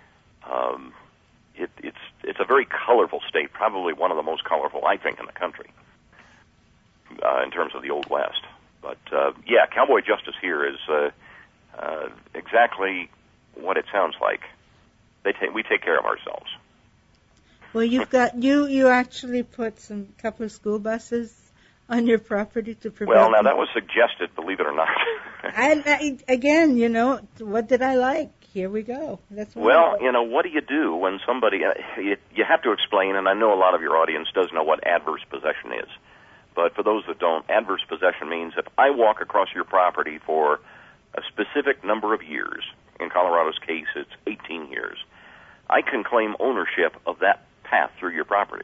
Speaker 2: It's a very colorful state, probably one of the most colorful, I think, in the country in terms of the Old West. But, cowboy justice here is exactly what it sounds like. We take care of ourselves.
Speaker 1: Well, you actually put a couple of school buses on your property to prevent...
Speaker 2: Well, now that was suggested, believe it or not.
Speaker 1: And again, what did I like? Here we go. That's
Speaker 2: what what do you do when somebody... you have to explain, and I know a lot of your audience does know what adverse possession is. But for those that don't, adverse possession means if I walk across your property for a specific number of years, in Colorado's case it's 18 years, I can claim ownership of that path through your property.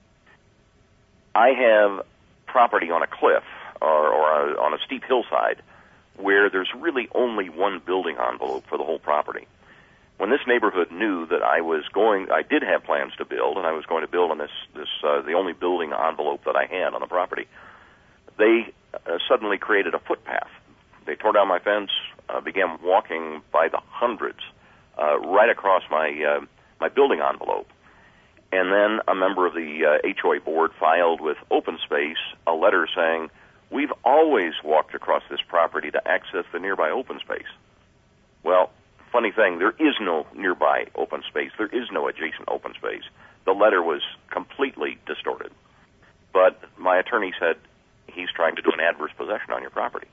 Speaker 2: I have property on a cliff or on a steep hillside where there's really only one building envelope for the whole property. When this neighborhood knew that I did have plans to build, and I was going to build on the only building envelope that I had on the property, they suddenly created a footpath. They tore down my fence, began walking by the hundreds right across my building envelope. And then a member of the HOA board filed with Open Space a letter saying, we've always walked across this property to access the nearby open space. Well, funny thing, there is no nearby open space. There is no adjacent open space. The letter was completely distorted. But my attorney said, he's trying to do an adverse possession on your property.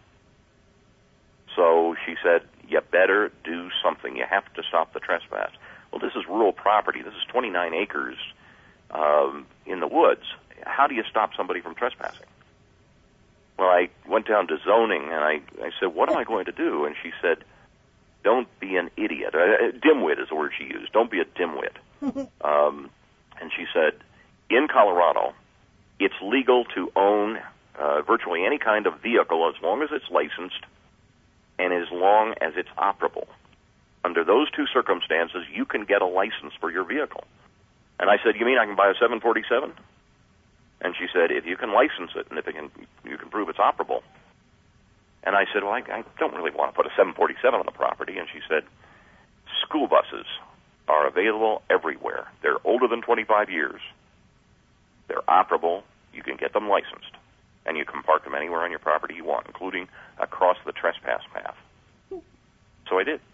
Speaker 2: So she said, you better do something. You have to stop the trespass. Well, this is rural property. This is 29 acres in the woods. How do you stop somebody from trespassing? Well, I went down to zoning, and I said, what am I going to do? And she said, don't be an idiot. Dimwit is the word she used. Don't be a dimwit. And she said, in Colorado, it's legal to own virtually any kind of vehicle as long as it's licensed and as long as it's operable. Under those two circumstances, you can get a license for your vehicle. And I said, you mean I can buy a 747? And she said, if you can license it and if you can prove it's operable. And I said, well, I don't really want to put a 747 on the property. And she said, school buses are available everywhere. They're older than 25 years. They're operable. You can get them licensed. And you can park them anywhere on your property you want, including across the trespass path. So I did.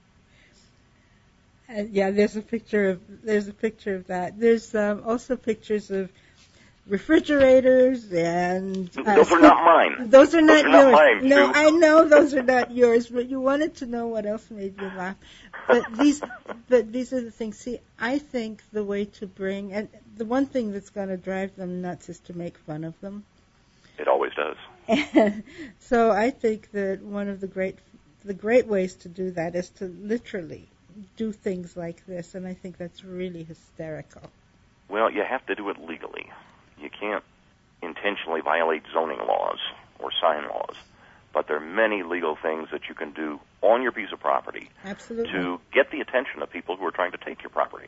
Speaker 1: There's a picture of that. There's also pictures of refrigerators and
Speaker 2: those are not mine.
Speaker 1: Those are not yours.
Speaker 2: Mine,
Speaker 1: no,
Speaker 2: too.
Speaker 1: I know those are not yours, but you wanted to know what else made you laugh. But these are the things. See, I think the way to bring, and the one thing that's going to drive them nuts is to make fun of them.
Speaker 2: It always does.
Speaker 1: And so I think that one of the great ways to do that is to literally do things like this, and I think that's really hysterical.
Speaker 2: Well, you have to do it legally. You can't intentionally violate zoning laws or sign laws, but there are many legal things that you can do on your piece of property to get the attention of people who are trying to take your property.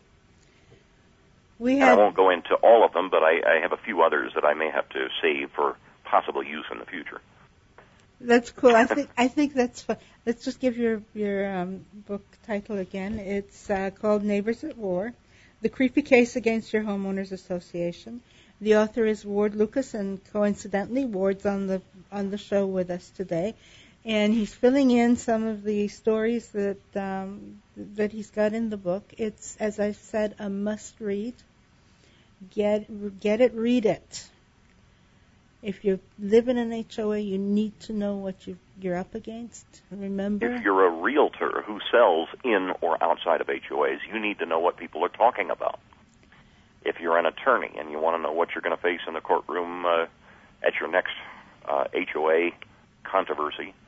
Speaker 2: I won't go into all of them, but I have a few others that I may have to save for possible use in the future.
Speaker 1: That's cool. I think that's fun. Let's just give your book title again. It's called Neighbors at War: The Creepy Case Against Your Homeowners Association. The author is Ward Lucas, and coincidentally, Ward's on the show with us today, and he's filling in some of the stories that he's got in the book. It's, as I said, a must-read. Get it, read it. If you live in an HOA, you need to know what you're up against. Remember?
Speaker 2: If you're a realtor who sells in or outside of HOAs, you need to know what people are talking about. If you're an attorney and you want to know what you're going to face in the courtroom at your next HOA controversy,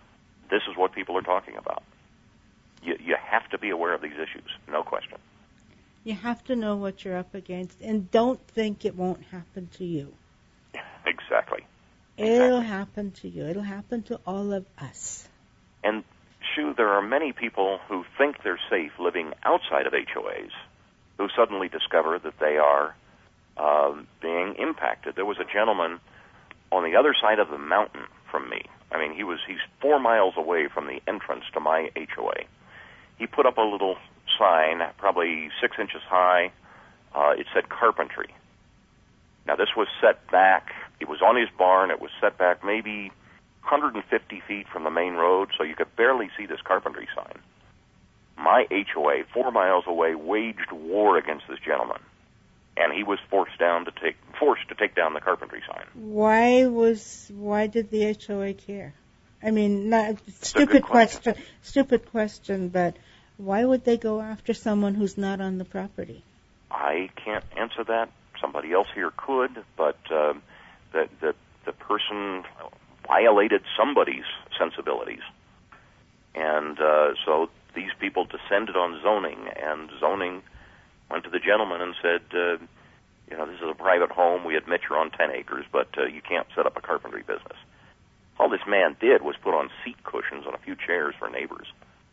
Speaker 2: this is what people are talking about. You have to be aware of these issues, no question.
Speaker 1: You have to know what you're up against, and don't think it won't happen to you.
Speaker 2: Exactly.
Speaker 1: It'll happen to you. It'll happen to all of us.
Speaker 2: And, Sue, there are many people who think they're safe living outside of HOAs who suddenly discover that they are being impacted. There was a gentleman on the other side of the mountain from me. I mean, he's 4 miles away from the entrance to my HOA. He put up a little sign, probably 6 inches high. It said carpentry. Now, this was set back. It was on his barn. It was set back maybe 150 feet from the main road, so you could barely see this carpentry sign. My HOA, 4 miles away, waged war against this gentleman, and he was forced to take down the carpentry sign.
Speaker 1: Why did the HOA care? I mean, stupid question, but why would they go after someone who's not on the property?
Speaker 2: I can't answer that. Somebody else here could, but the person violated somebody's sensibilities. And so these people descended on zoning, and zoning went to the gentleman and said, this is a private home. We admit you're on 10 acres, but you can't set up a carpentry business. All this man did was put on seat cushions and a few chairs for neighbors.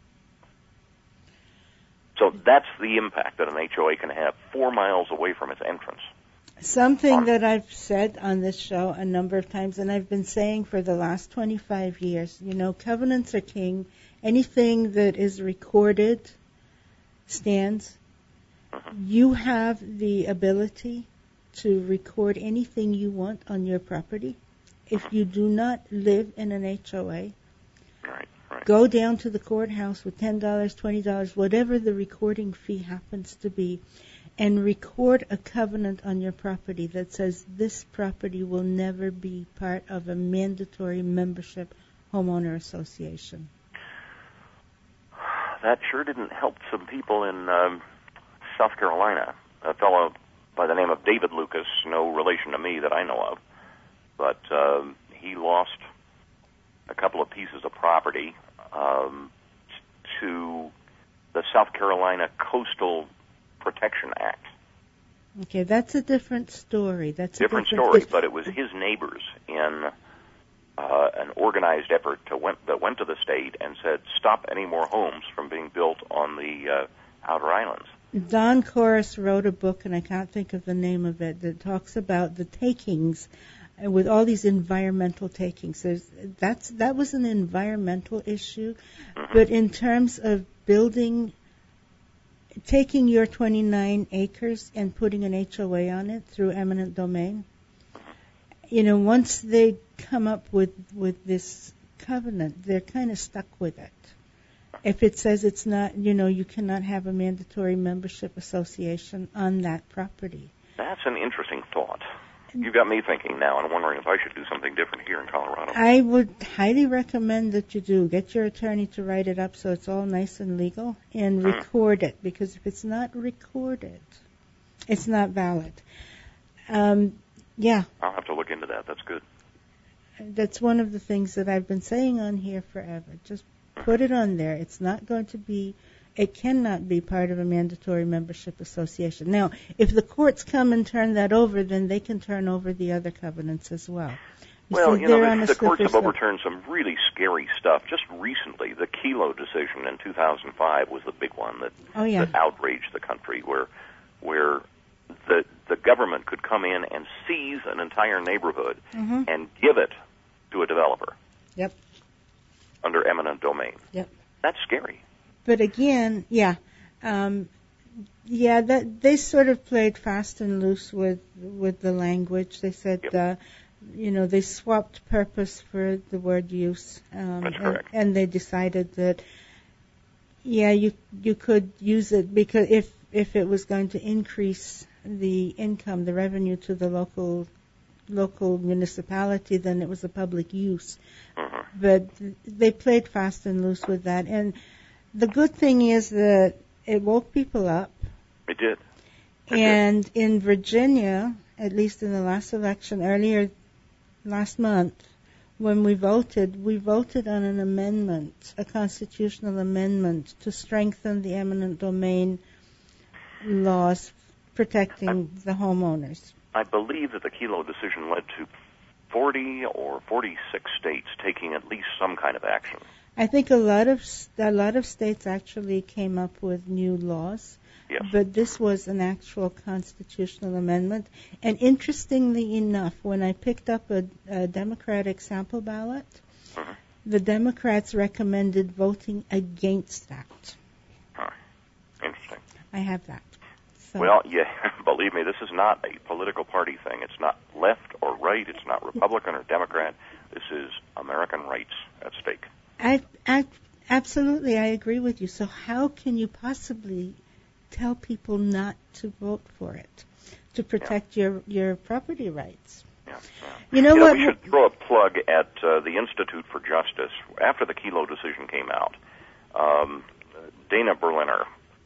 Speaker 2: So that's the impact that an HOA can have 4 miles away from its entrance.
Speaker 1: Something that I've said on this show a number of times, and I've been saying for the last 25 years, covenants are king. Anything that is recorded stands. You have the ability to record anything you want on your property. If you do not live in an HOA,
Speaker 2: right.
Speaker 1: Go down to the courthouse with $10, $20, whatever the recording fee happens to be, and record a covenant on your property that says this property will never be part of a mandatory membership homeowner association.
Speaker 2: That sure didn't help some people in South Carolina. A fellow by the name of David Lucas, no relation to me that I know of, but he lost a couple of pieces of property to the South Carolina Coastal Protection Act.
Speaker 1: Okay, that's a different story. That's a
Speaker 2: different story, but it was his neighbors in an organized effort that went to the state and said, stop any more homes from being built on the outer islands.
Speaker 1: Don Corris wrote a book, and I can't think of the name of it, that talks about the takings with all these environmental takings. That was an environmental issue, but in terms of taking your 29 acres and putting an HOA on it through eminent domain, once they come up with this covenant, they're kind of stuck with it. If it says it's not, you cannot have a mandatory membership association on that property.
Speaker 2: That's an interesting thought. You've got me thinking now, and I'm wondering if I should do something different here in Colorado.
Speaker 1: I would highly recommend that you do. Get your attorney to write it up so it's all nice and legal, and record it, because if it's not recorded, it's not valid. Yeah.
Speaker 2: I'll have to look into that. That's good.
Speaker 1: That's one of the things that I've been saying on here forever. Just put it on there. It cannot be part of a mandatory membership association. Now, if the courts come and turn that over, then they can turn over the other covenants as well.
Speaker 2: The courts have overturned some really scary stuff. Just recently, the Kelo decision in 2005 was the big one that outraged the country, where the government could come in and seize an entire neighborhood and give it to a developer.
Speaker 1: Yep.
Speaker 2: Under eminent domain.
Speaker 1: Yep.
Speaker 2: That's scary.
Speaker 1: But again, they sort of played fast and loose with the language. They said, they swapped purpose for the word use.
Speaker 2: That's correct.
Speaker 1: And they decided that, you could use it because if it was going to increase the income, the revenue to the local municipality, then it was a public use. But they played fast and loose with that. And the good thing is that it woke people up.
Speaker 2: It did.
Speaker 1: And in Virginia, at least in the last election, earlier last month, when we voted on an amendment, a constitutional amendment to strengthen the eminent domain laws protecting the homeowners.
Speaker 2: I believe that the Kelo decision led to 40 or 46 states taking at least some kind of action.
Speaker 1: I think a lot of states actually came up with new laws.
Speaker 2: Yes.
Speaker 1: But this was an actual constitutional amendment. And interestingly enough, when I picked up a Democratic sample ballot, the Democrats recommended voting against that.
Speaker 2: Interesting.
Speaker 1: I have that. So.
Speaker 2: Well, yeah, believe me, this is not a political party thing. It's not left or right. It's not Republican or Democrat. This is American rights at stake.
Speaker 1: Absolutely, I agree with you. So how can you possibly tell people not to vote for it, to protect your property rights?
Speaker 2: Yeah.
Speaker 1: You know what?
Speaker 2: We should throw a plug at the Institute for Justice. After the Kelo decision came out, Dana Berliner,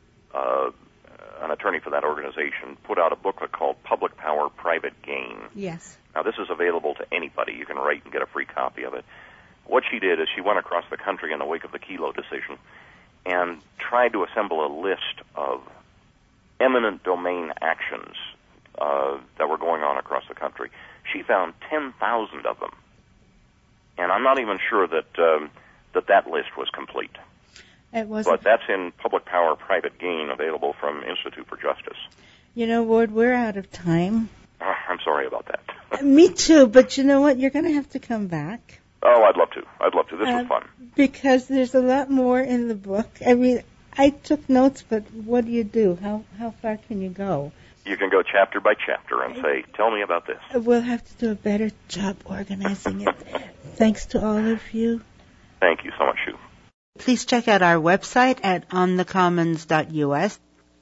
Speaker 2: an attorney for that organization, put out a booklet called Public Power, Private Gain.
Speaker 1: Yes.
Speaker 2: Now, this is available to anybody. You can write and get a free copy of it. What she did is she went across the country in the wake of the Kelo decision and tried to assemble a list of eminent domain actions that were going on across the country. She found 10,000 of them. And I'm not even sure that that list was complete.
Speaker 1: It wasn't.
Speaker 2: But that's in Public Power, Private Gain, available from Institute for Justice.
Speaker 1: You know, Ward, we're out of time.
Speaker 2: I'm sorry about that.
Speaker 1: Me too, but you know what? You're going to have to come back.
Speaker 2: Oh, I'd love to. This was fun.
Speaker 1: Because there's a lot more in the book. I mean, I took notes, but what do you do? How far can you go?
Speaker 2: You can go chapter by chapter and say, tell me about this.
Speaker 1: We'll have to do a better job organizing it. Thanks to all of you.
Speaker 2: Thank you so much, Sue.
Speaker 1: Please check out our website at onthecommons.us.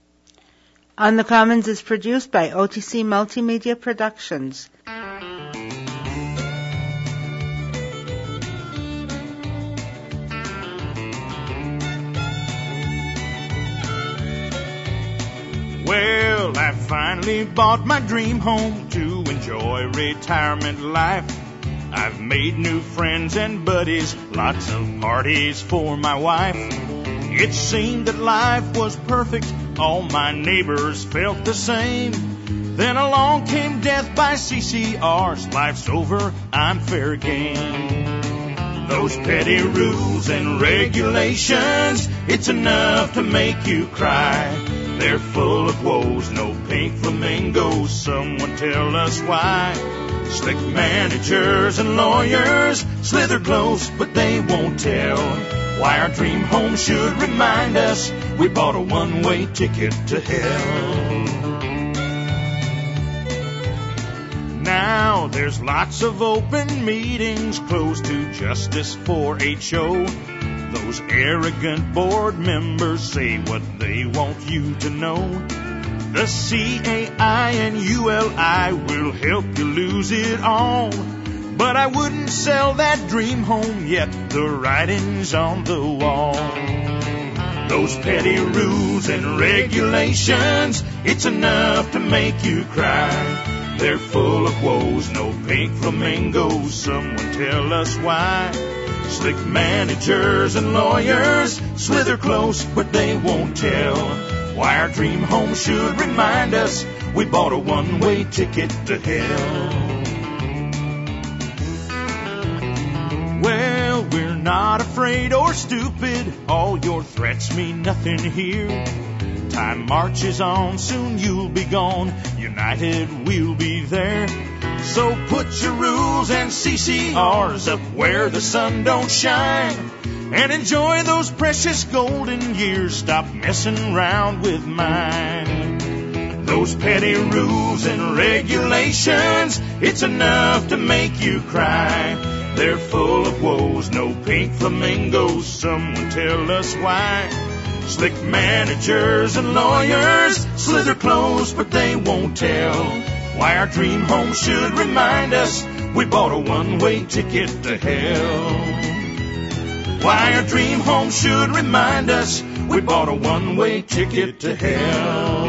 Speaker 1: On the Commons is produced by OTC Multimedia Productions.
Speaker 3: Well, I finally bought my dream home to enjoy retirement life. I've made new friends and buddies, lots of parties for my wife. It seemed that life was perfect, all my neighbors felt the same. Then along came death by CCRs, life's over, I'm fair game. Those petty rules and regulations, it's enough to make you cry. They're full of woes, no pink flamingos, someone tell us why. Slick managers and lawyers slither close, but they won't tell why our dream home should remind us we bought a one-way ticket to hell. Now there's lots of open meetings closed to justice for HO. Those arrogant board members say what they want you to know. The CAI and ULI will help you lose it all. But I wouldn't sell that dream home yet, the writing's on the wall. Those petty rules and regulations, it's enough to make you cry. They're full of woes, no pink flamingos, someone tell us why. Slick managers and lawyers slither close, but they won't tell why our dream home should remind us we bought a one-way ticket to hell. Well, we're not afraid or stupid, all your threats mean nothing here. Time marches on, soon you'll be gone, united we'll be there. So put your rules and CCRs up where the sun don't shine, and enjoy those precious golden years, stop messing around with mine. Those petty rules and regulations, it's enough to make you cry. They're full of woes, no pink flamingos, someone tell us why. Slick managers and lawyers slither close, but they won't tell why our dream home should remind us we bought a one-way ticket to hell. Why our dream home should remind us we bought a one-way ticket to hell.